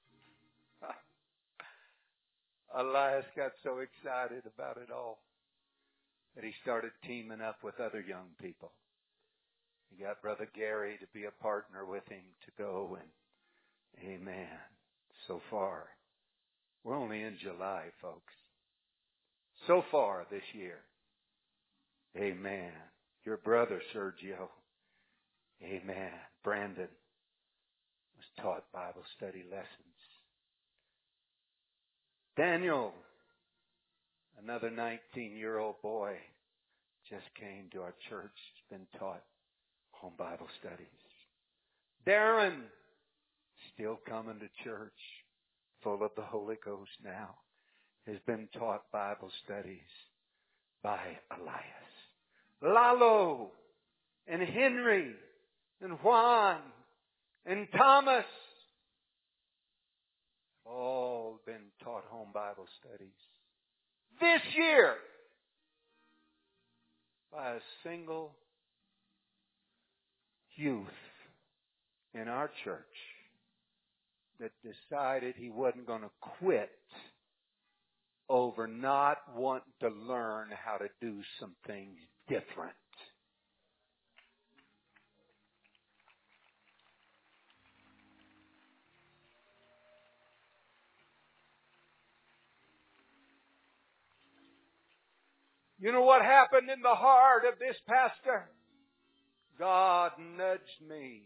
Elias got so excited about it all that he started teaming up with other young people. He got Brother Gary to be a partner with him to go, and amen. So far, we're only in July, folks. So far this year, amen. Your brother Sergio, amen. Brandon was taught Bible study lessons. Daniel, another 19-year-old boy, just came to our church. He's been taught home Bible studies. Darren, still coming to church, full of the Holy Ghost now, has been taught Bible studies by Elias. Lalo and Henry and Juan and Thomas, all been taught home Bible studies this year by a single youth in our church that decided he wasn't going to quit over not wanting to learn how to do some things different. You know what happened in the heart of this pastor? God nudged me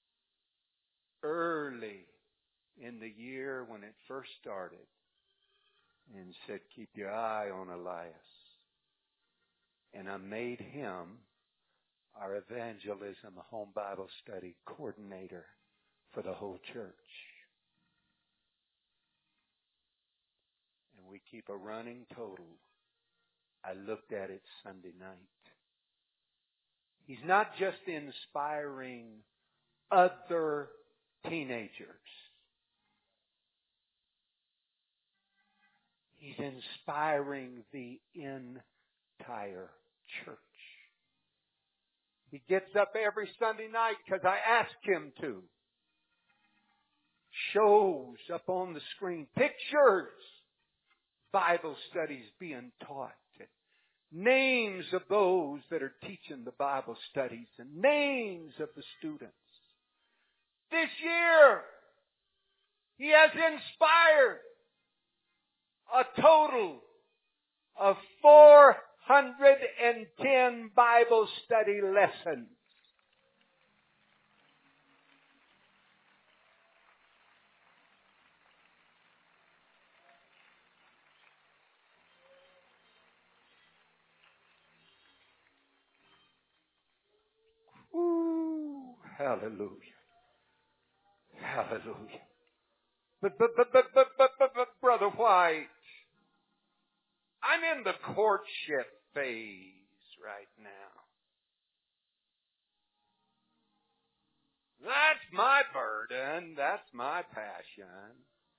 early in the year when it first started and said, keep your eye on Elias. And I made him our evangelism home Bible study coordinator for the whole church. And we keep a running total. I looked at it Sunday night. He's not just inspiring other teenagers. He's inspiring the entire church. He gets up every Sunday night because I ask him to. Shows up on the screen, pictures, Bible studies being taught. Names of those that are teaching the Bible studies and names of the students. This year, he has inspired a total of 410 Bible study lessons. Ooh, hallelujah. Hallelujah. But, Brother White, I'm in the courtship phase right now. That's my burden. That's my passion.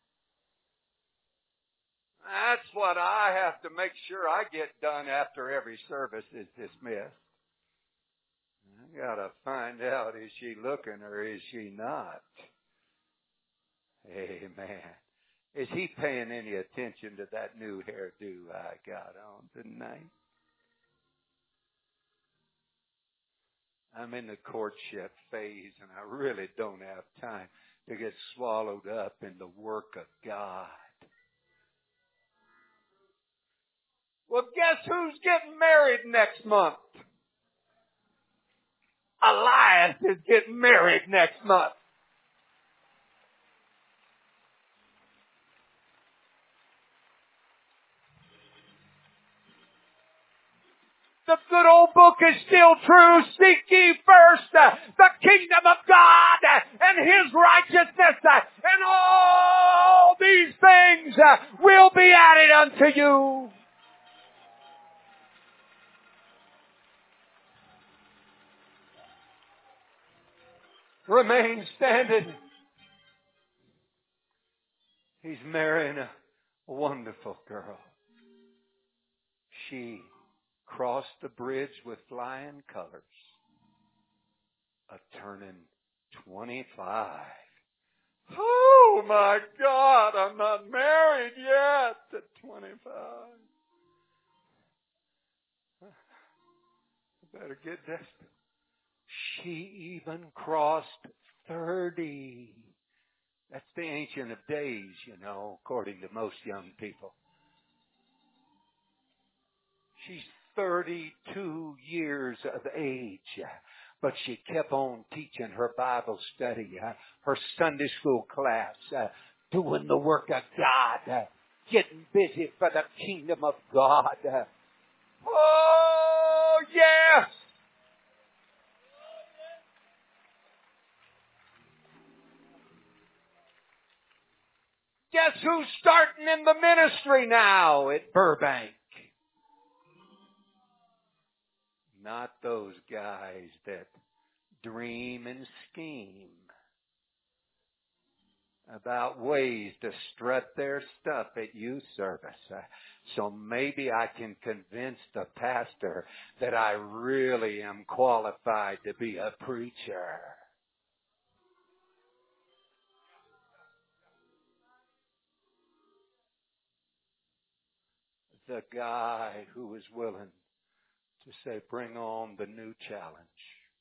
That's what I have to make sure I get done after every service is dismissed. I gotta find out, is she looking or is she not? Amen. Is he paying any attention to that new hairdo I got on tonight? I'm in the courtship phase and I really don't have time to get swallowed up in the work of God. Well, guess who's getting married next month? Elias is getting married next month. The good old book is still true. Seek ye first the kingdom of God and His righteousness, and all these things will be added unto you. Remain standing. He's marrying a wonderful girl. She crossed the bridge with flying colors, turning 25. Oh my God, I'm not married yet at 25. I better get desperate. She even crossed 30. That's the Ancient of Days, you know, according to most young people. She's 32 years of age, but she kept on teaching her Bible study, her Sunday school class, doing the work of God, getting busy for the kingdom of God. Oh, yes! Guess who's starting in the ministry now at Burbank? Not those guys that dream and scheme about ways to strut their stuff at youth service. So maybe I can convince the pastor that I really am qualified to be a preacher. The guy who is willing to say, bring on the new challenge.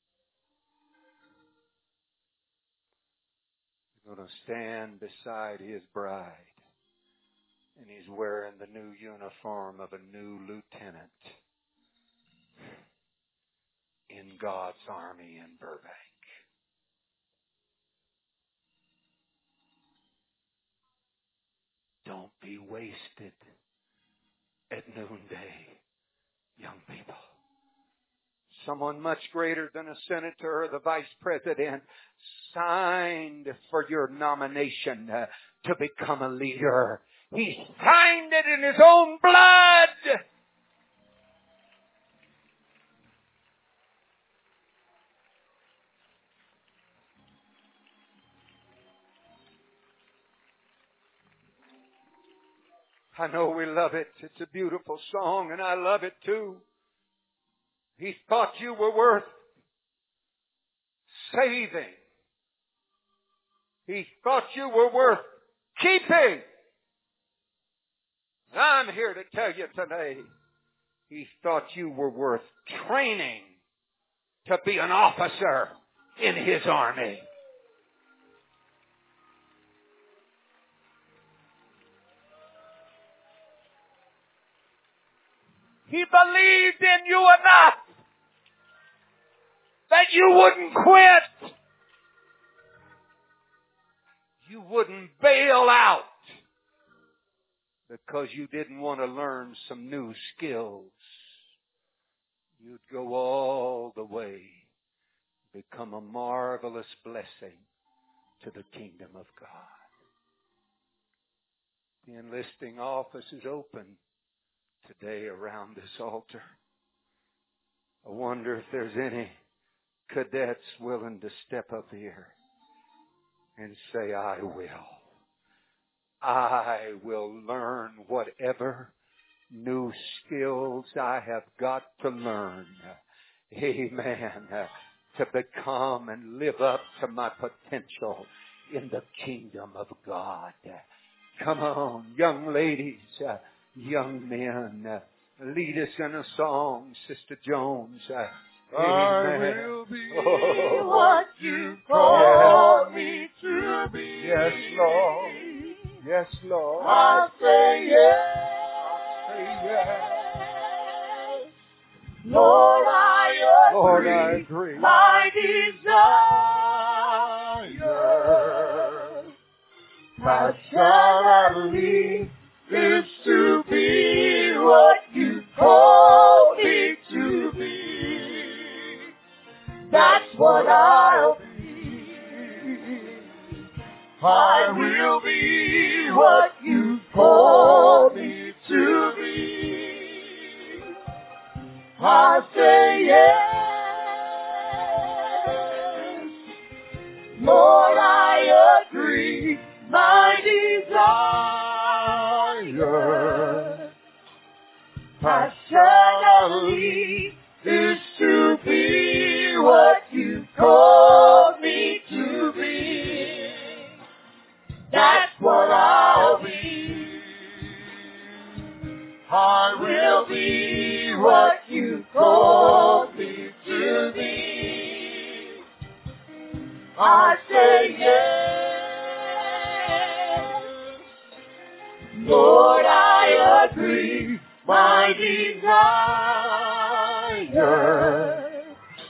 He's going to stand beside his bride. And he's wearing the new uniform of a new lieutenant in God's army in Burbank. Don't be wasted at noonday, young people. Someone much greater than a senator or the vice president signed for your nomination to become a leader. He signed it in his own blood. I know we love it. It's a beautiful song, and I love it too. He thought you were worth saving. He thought you were worth keeping. I'm here to tell you today, he thought you were worth training to be an officer in his army. He believed in you enough that you wouldn't quit. You wouldn't bail out because you didn't want to learn some new skills. You'd go all the way, become a marvelous blessing to the kingdom of God. The enlisting office is open today around this altar. I wonder if there's any cadets willing to step up here and say, I will learn whatever new skills I have got to learn. Amen. To become and live up to my potential in the kingdom of God. Come on, young ladies, young men, lead us in a song, Sister Jones. I will be what you call me to be. Yes, Lord. Yes, Lord. I say yes. Say yes. Lord, I agree. My desire, my shall I leave is to be what you call me to be. That's what I'll be. I will be what you call me to be. I say yes. Lord, I agree. My desire, passionately, is to be what you call me to be. That's what I'll be. I will be what you call me to be. I say yes. Lord, I agree. My desire,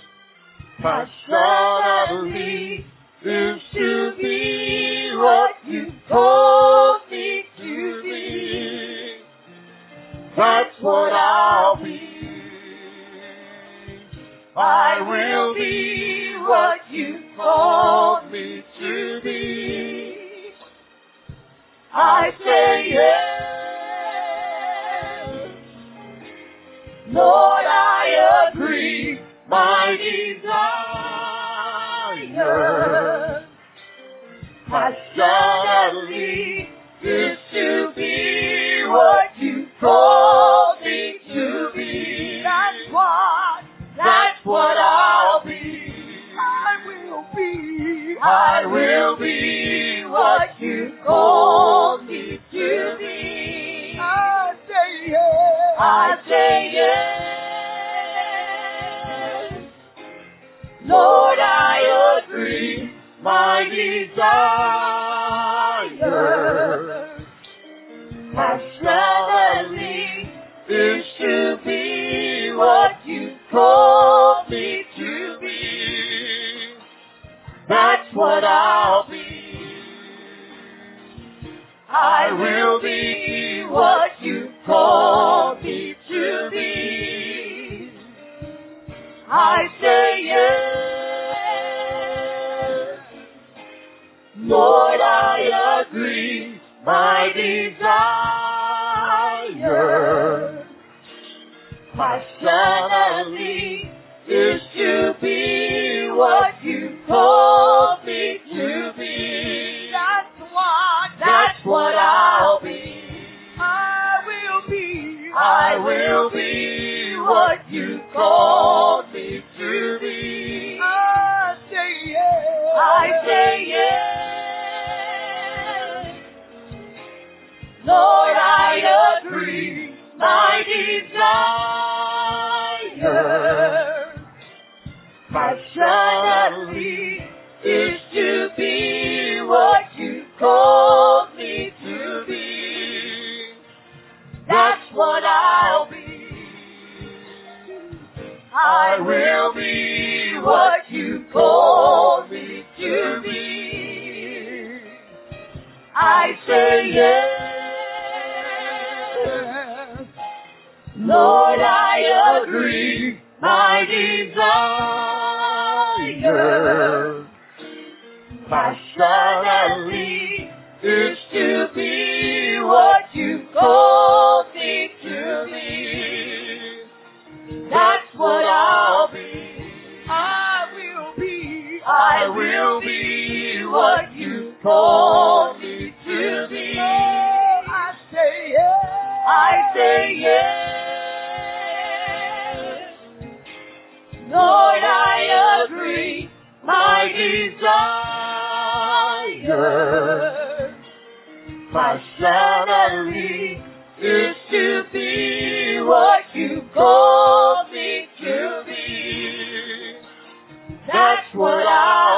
passionately, is to be what you called me to be. That's what I'll be. I will be what you called me to be. I say yes. Lord, I agree. My desire, passionately, is to be what you called me to be. That's what I'll be. I will be what you called me to be. I say yes. I say yes. Lord, I agree. My desire, passionately, is to be what you called me to be. That's what I'll be. I will be what you called me to be. I say yes. Lord, I agree. My desire, passionately, is to be what you called me to be. That's what I'll be. I will be what you called me to be. I say yes. I say yes. Lord, I agree. My desire, passionately, is to be what you called me to be. That's what I'll be. I will be what you called me to be. I say yes. Lord, I agree. My desire, passionately, is to be what you called me to be. That's what I'll be. I will be what you called me to be. I say yes. I say yes. Lord, I agree. My desire, passionately, is to be what you called me to be. That's what I